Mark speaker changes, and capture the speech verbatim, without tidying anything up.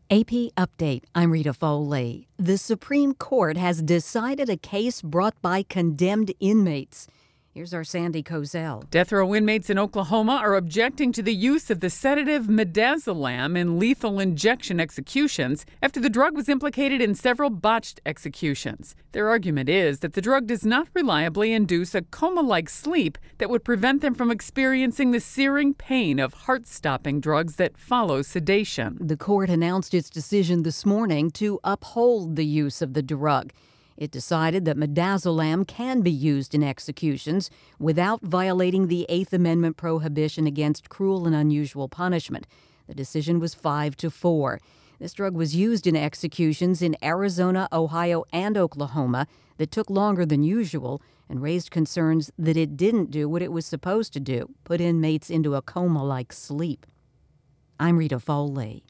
Speaker 1: A P Update, I'm Rita Foley. The Supreme Court has decided a case brought by condemned inmates. Here's our Sandy Kozel.
Speaker 2: Death row inmates in Oklahoma are objecting to the use of the sedative midazolam in lethal injection executions after the drug was implicated in several botched executions. Their argument is that the drug does not reliably induce a coma-like sleep that would prevent them from experiencing the searing pain of heart-stopping drugs that follow sedation.
Speaker 1: The court announced its decision this morning to uphold the use of the drug. It decided that midazolam can be used in executions without violating the Eighth Amendment prohibition against cruel and unusual punishment. The decision was five to four. This drug was used in executions in Arizona, Ohio, and Oklahoma that took longer than usual and raised concerns that it didn't do what it was supposed to do, put inmates into a coma-like sleep. I'm Rita Foley.